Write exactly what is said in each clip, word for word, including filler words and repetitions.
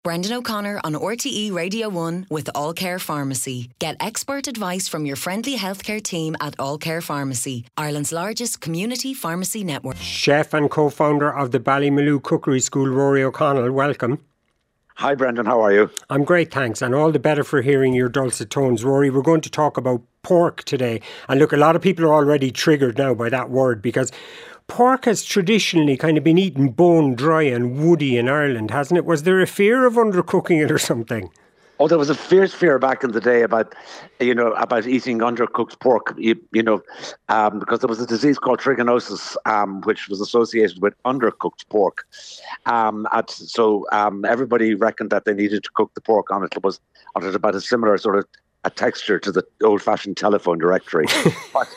Brendan O'Connor on R T E Radio one with All Care Pharmacy. Get expert advice from your friendly healthcare team at All Care Pharmacy, Ireland's largest community pharmacy network. Chef and co-founder of the Ballymaloe Cookery School, Rory O'Connell, welcome. Hi Brendan, how are you? I'm great, thanks, and all the better for hearing your dulcet tones. Rory, we're going to talk about pork today. And look, a lot of people are already triggered now by that word because pork has traditionally kind of been eaten bone dry and woody in Ireland, hasn't it? Was there a fear of undercooking it or something? Oh, there was a fierce fear back in the day about, you know, about eating undercooked pork, you, you know, um, because there was a disease called trichinosis, um, which was associated with undercooked pork. Um, at, so um, everybody reckoned that they needed to cook the pork on it. It was on it about a similar sort of a texture to the old-fashioned telephone directory. but,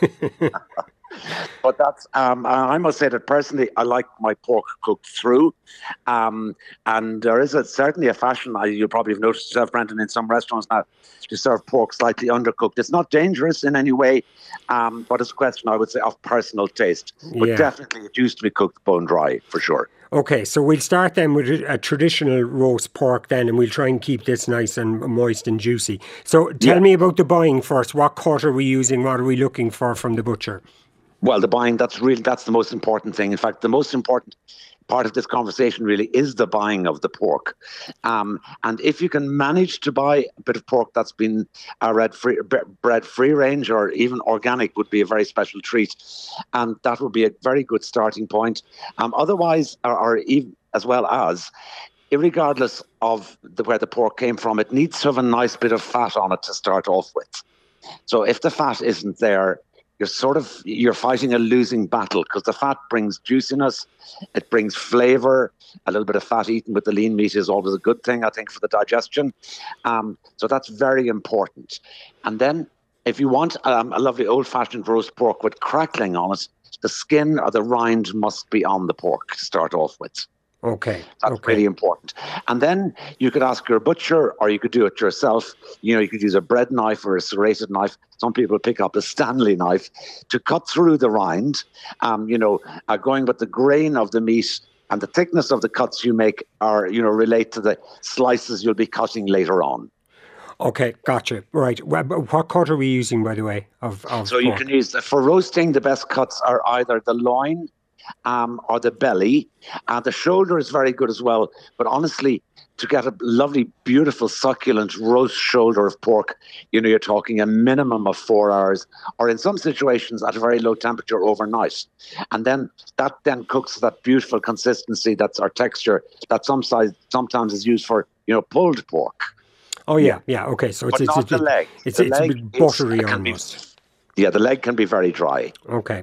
but that's, um, I must say that personally, I like my pork cooked through. Um, and there is a, certainly a fashion, I, you probably have noticed yourself, Brendan, in some restaurants now, to serve pork slightly undercooked. It's not dangerous in any way, um, but it's a question, I would say, of personal taste. But yeah. definitely it used to be cooked bone dry, for sure. Okay, so we'll start then with a traditional roast pork then, and we'll try and keep this nice and moist and juicy. So tell yeah. me about the buying first. What cut are we using? What are we looking for from the butcher? Well, the buying, that's really, that's the most important thing. In fact, the most important part of this conversation really is the buying of the pork. Um, and if you can manage to buy a bit of pork that's been uh, bred, free, bred free range or even organic would be a very special treat. And that would be a very good starting point. Um, otherwise, or, or even as well as, irregardless of the, where the pork came from, it needs to have a nice bit of fat on it to start off with. So if the fat isn't there, you're sort of, you're fighting a losing battle because the fat brings juiciness, it brings flavour. A little bit of fat eaten with the lean meat is always a good thing, I think, for the digestion. Um, so that's very important. And then if you want um, a lovely old-fashioned roast pork with crackling on it, the skin or the rind must be on the pork to start off with. Okay. That's okay. really important. And then you could ask your butcher or you could do it yourself. You know, you could use a bread knife or a serrated knife. Some people pick up a Stanley knife to cut through the rind, um, you know, uh, going with the grain of the meat and the thickness of the cuts you make are, you know, relate to the slices you'll be cutting later on. Okay, gotcha. Right. What cut are we using, by the way? Of, of so you pork? can use, the, for roasting, the best cuts are either the loin, Um, or the belly. Uh, the shoulder is very good as well. But honestly, to get a lovely, beautiful, succulent roast shoulder of pork, you know, you're talking a minimum of four hours, or in some situations at a very low temperature overnight. And then that then cooks that beautiful consistency, that's our texture, that some size, sometimes is used for, you know, pulled pork. Oh, yeah, yeah. Okay, so it's, but it's, not it's, the leg. it's, the it's leg a bit buttery is, almost. Be, yeah, the leg can be very dry. Okay.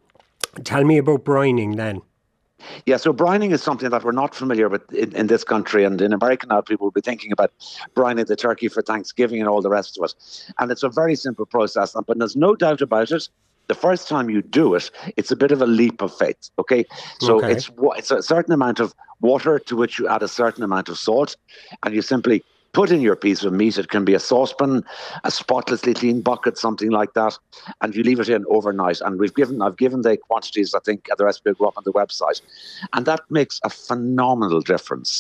Tell me about brining then. Yeah, so brining is something that we're not familiar with in, in this country, and in America now people will be thinking about brining the turkey for Thanksgiving and all the rest of it. And it's a very simple process, but there's no doubt about it. The first time you do it, it's a bit of a leap of faith, okay? So okay. it's it's a certain amount of water to which you add a certain amount of salt, and you simply put in your piece of meat. It can be a saucepan, a spotlessly clean bucket, something like that, and you leave it in overnight. And we've given, I've given the quantities, I think, the recipe will go up on the website, and that makes a phenomenal difference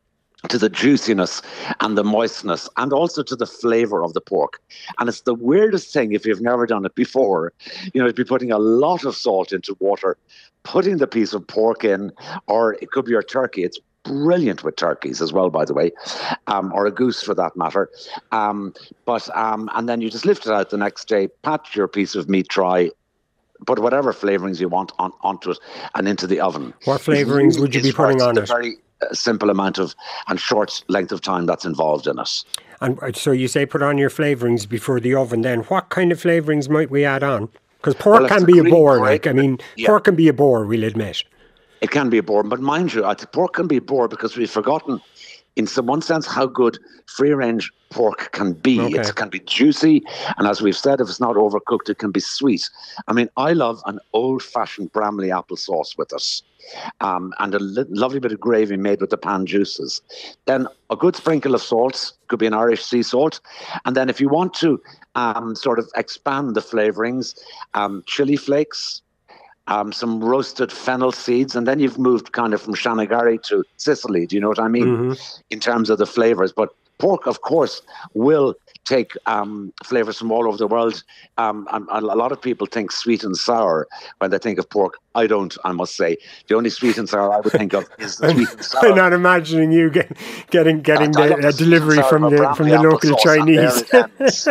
to the juiciness and the moistness and also to the flavour of the pork. And it's the weirdest thing, if you've never done it before, you know, to be putting a lot of salt into water, putting the piece of pork in, or it could be your turkey. It's brilliant with turkeys as well, by the way, um, or a goose for that matter. Um, but um, and then you just lift it out the next day, pat your piece of meat dry, put whatever flavourings you want on onto it and into the oven. What flavourings really would you be putting on the it? Very uh, simple amount of and short length of time that's involved in it. And so you say put on your flavourings before the oven. Then what kind of flavourings might we add on? Because pork well, can be a bore. Right? Like I mean, yeah. pork can be a bore. We'll admit. It can be a bore, but mind you, I think pork can be a bore because we've forgotten, in some one sense, how good free-range pork can be. Okay. It can be juicy, and as we've said, if it's not overcooked, it can be sweet. I mean, I love an old-fashioned Bramley applesauce with it, um, and a li- lovely bit of gravy made with the pan juices. Then a good sprinkle of salt, could be an Irish sea salt, and then if you want to um, sort of expand the flavourings, um, chili flakes, um, some roasted fennel seeds, and then you've moved kind of from Shanagari to Sicily. Do you know what I mean? Mm-hmm. In terms of the flavors. But pork, of course, will take um, flavors from all over the world. Um, and, and a lot of people think sweet and sour when they think of pork. I don't, I must say. The only sweet and sour I would think of is the sweet and sour. I'm not imagining you get, getting getting the, a delivery from the from the local Chinese.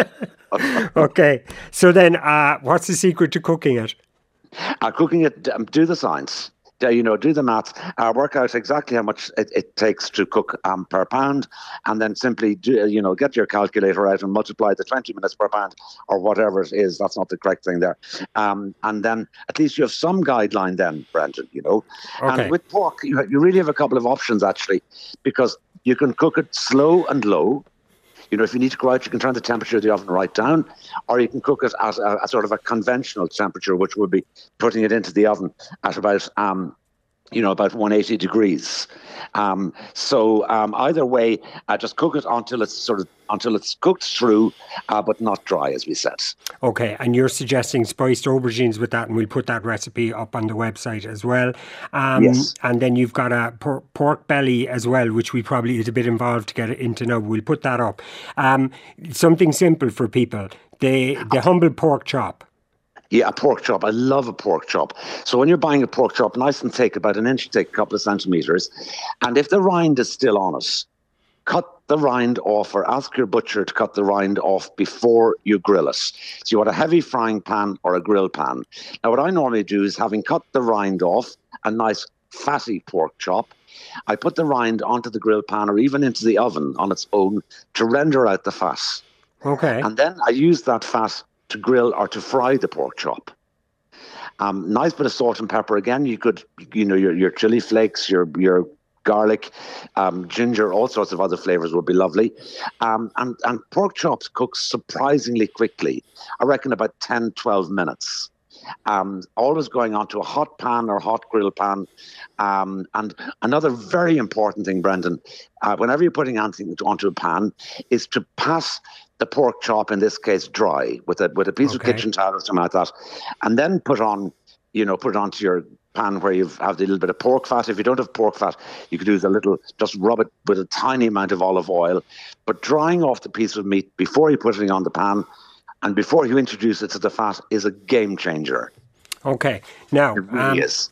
Okay, so then uh, what's the secret to cooking it? Uh, cooking it, um, do the science. You know, do the maths, uh, work out exactly how much it, it takes to cook um, per pound, and then simply, do, you know, get your calculator out and multiply the twenty minutes per pound or whatever it is. That's not the correct thing there. Um, and then at least you have some guideline then, Brendan, you know. Okay. And with pork, you, you really have a couple of options, actually, because you can cook it slow and low. You know, if you need to go out, you can turn the temperature of the oven right down, or you can cook it at a, a sort of a conventional temperature, which would be putting it into the oven at about, um, you know, about one hundred eighty degrees. Um, so um, either way, uh, just cook it until it's sort of until it's cooked through, uh, but not dry, as we said. Okay, and you're suggesting spiced aubergines with that, and we'll put that recipe up on the website as well. Um, yes. And then you've got a por- pork belly as well, which we probably is a bit involved to get it into now. We'll put that up. Um, something simple for people: the the humble pork chop. Yeah, a pork chop. I love a pork chop. So when you're buying a pork chop, nice and thick, about an inch thick, a couple of centimetres, and if the rind is still on it, cut the rind off, or ask your butcher to cut the rind off before you grill it. So you want a heavy frying pan or a grill pan. Now, what I normally do is, having cut the rind off, a nice fatty pork chop, I put the rind onto the grill pan or even into the oven on its own to render out the fat. Okay. And then I use that fat to grill or to fry the pork chop. Um, nice bit of salt and pepper. Again, you could, you know, your your chili flakes, your your garlic, um, ginger, all sorts of other flavors would be lovely. Um, and, and pork chops cook surprisingly quickly. I reckon about ten, twelve minutes. Um, always going onto a hot pan or hot grill pan. Um, and another very important thing, Brendan, uh, whenever you're putting anything onto a pan, is to pass the pork chop, in this case, dry with a with a piece okay. of kitchen towel or something like that, and then put on, you know, put it onto your pan where you have the little bit of pork fat. If you don't have pork fat, you could use a little, just rub it with a tiny amount of olive oil, but drying off the piece of meat before you put it on the pan and before you introduce it to the fat is a game changer. Okay, now it really um, is.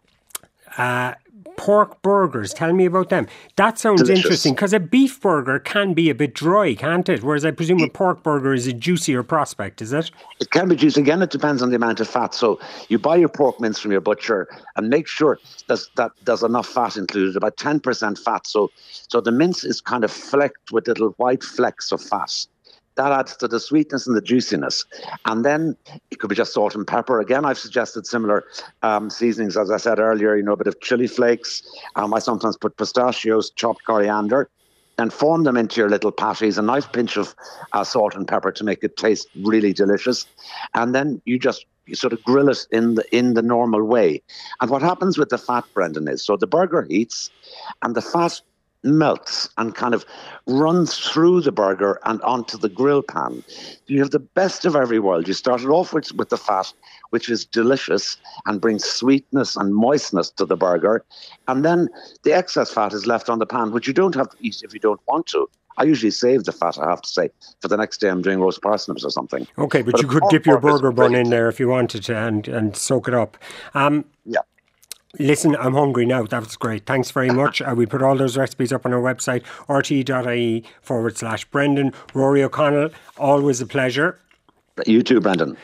Uh, pork burgers, tell me about them. That sounds Delicious. Interesting, because a beef burger can be a bit dry, can't it? Whereas I presume a pork burger is a juicier prospect, is it? It can be juicy. Again, it depends on the amount of fat. So you buy your pork mince from your butcher and make sure there's, that there's enough fat included, about ten percent fat. So, so the mince is kind of flecked with little white flecks of fat. That adds to the sweetness and the juiciness. And then it could be just salt and pepper. Again, I've suggested similar um, seasonings, as I said earlier, you know, a bit of chili flakes. Um, I sometimes put pistachios, chopped coriander, and form them into your little patties, a nice pinch of uh, salt and pepper to make it taste really delicious. And then you just you sort of grill it in the in the normal way. And what happens with the fat, Brendan, is, so the burger heats and the fat melts and kind of runs through the burger and onto the grill pan. You have the best of every world. You start it off with, with the fat, which is delicious and brings sweetness and moistness to the burger. And then the excess fat is left on the pan, which you don't have to eat if you don't want to. I usually save the fat, I have to say, for the next day I'm doing roast parsnips or something. Okay, but, but you could dip your burger bun in there if you wanted to and, and soak it up. Um, yeah. Listen, I'm hungry now. That was great. Thanks very much. Uh, we put all those recipes up on our website, rte.ie forward slash Brendan. Rory O'Connell, always a pleasure. You too, Brendan.